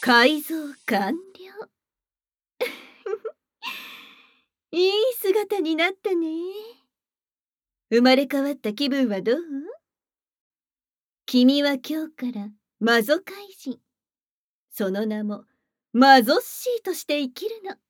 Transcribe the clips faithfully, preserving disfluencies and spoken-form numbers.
改造完了。いい姿になったね。生まれ変わった気分はどう？君は今日からマゾ怪人。その名もマゾッシーとして生きるの。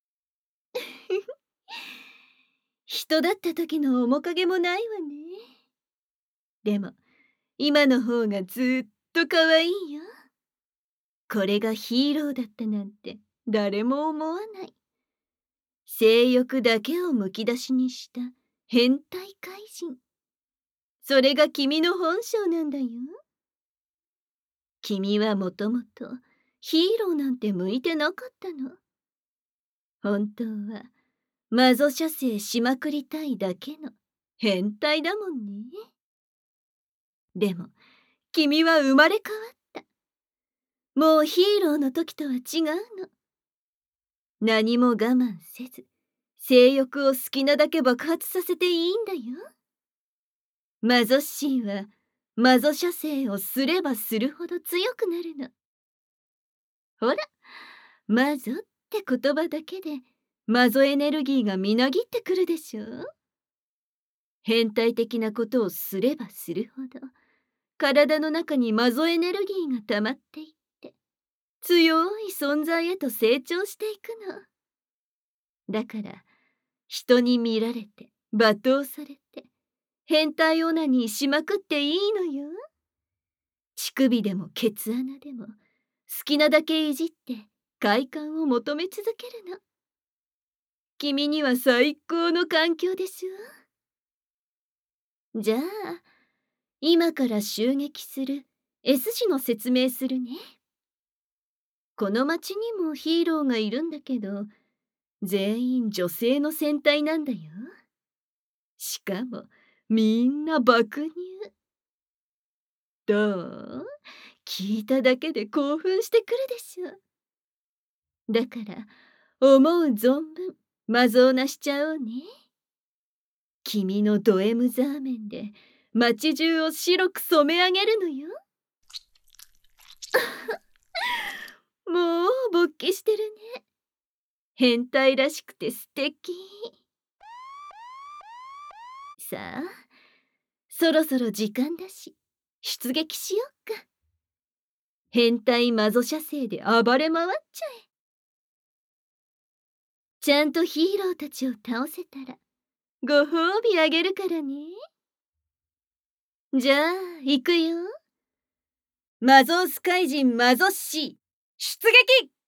人だった時の面影もないわね。でも今の方がずっと可愛いよ。これがヒーローだったなんて誰も思わない。性欲だけをむき出しにした変態怪人。それが君の本性なんだよ。君はもともとヒーローなんて向いてなかったの。本当はマゾ射精しまくりたいだけの変態だもんね。でも君は生まれ変わった。もうヒーローの時とは違うの。何も我慢せず性欲を好きなだけ爆発させていいんだよ。マゾッシーはマゾ射精をすればするほど強くなるの。ほら、マゾって言葉だけでマゾエネルギーがみなぎってくるでしょ。変態的なことをすればするほど体の中にマゾエネルギーが溜まっていって強い存在へと成長していくの。だから人に見られて罵倒されて変態オナニーしまくっていいのよ。乳首でもケツ穴でも好きなだけいじって快感を求め続けるの。君には最高の環境でしょ。じゃあ今から襲撃する S 氏の説明するね。この町にもヒーローがいるんだけど全員女性の戦隊なんだよ。しかもみんな爆乳。どう？聞いただけで興奮してくるでしょ。だから思う存分マゾをなしちゃおうね。君のド M ザーメンで街中を白く染め上げるのよ。もう勃起してるね。変態らしくて素敵。さあそろそろ時間だし出撃しよっか。変態マゾ射精で暴れ回っちゃえ。ちゃんとヒーローたちを倒せたらご褒美あげるからね。じゃあ行くよ。マゾース怪人マゾッシー出撃。